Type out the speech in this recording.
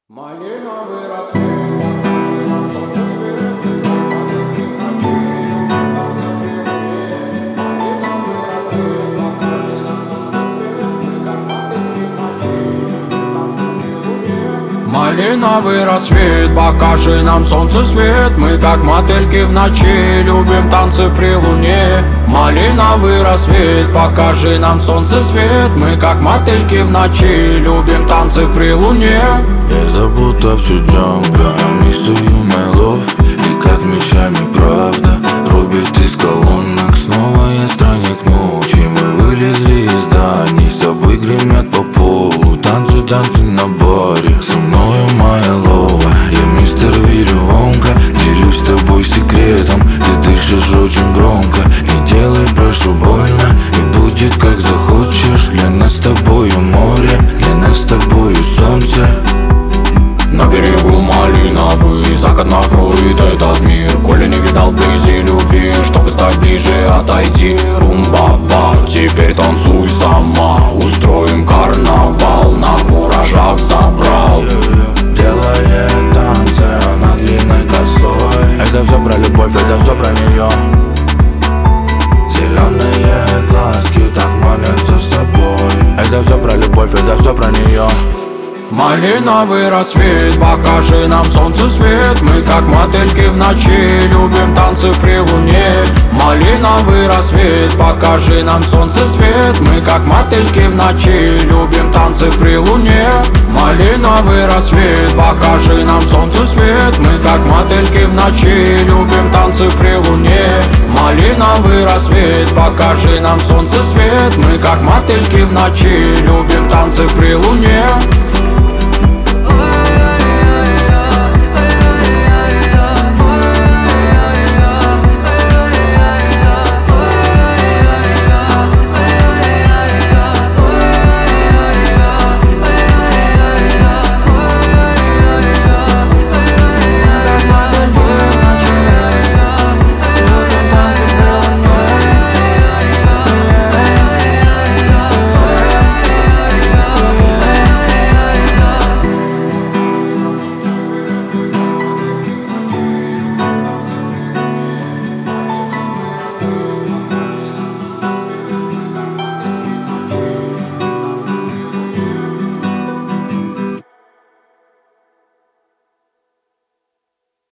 Малиновый рассвет, покажи нам солнце свет, мы как мотыльки в ночи, любим танцами в луне. Малиновый рассвет, покажи нам солнце свет, мы как мотыльки в ночи, любим танцами в луне. Малиновый рассвет, покажи нам солнце свет, мы как мотыльки в ночи, любим танцы при луне. Малиновый рассвет, покажи нам солнце свет, мы как мотыльки в ночи, любим танцы при луне. Я заплутавший джангля, I miss you, my love. И как мечами правда рубит из колонок. Снова я странник ночи, мы вылезли из зданий. С тобой гремят по полу, танцы, танцы на баре. Со мною моя лова, я мистер Веревонка. Делюсь с тобой секретом, ты дышишь очень громко. Не делай, прошу, больно, и будет как захочешь. Для нас с тобою море, для нас с тобою солнце. На берегу малиновый, закат накроет этот мир. Коли не видал вблизи любви, чтобы стать ближе, отойди. Румба-ба, теперь танцуй сама. Устроим карнавал, на куражах забрал. Делает танцы, она длинной косой. Это все про любовь, это все про нее. Зеленые глазки так манят за собой. Это все про любовь, это все про нее. Малиновый рассвет, покажи нам солнце свет, мы как мотыльки в ночи, любим танцы при луне. Малиновый рассвет, покажи нам солнце свет, мы как мотыльки в ночи, любим танцы при луне. Малиновый рассвет, покажи нам солнце свет, мы как мотыльки в ночи, любим танцы при луне. Малиновый рассвет, покажи нам солнце свет, мы как мотыльки в ночи, любим танцы при луне.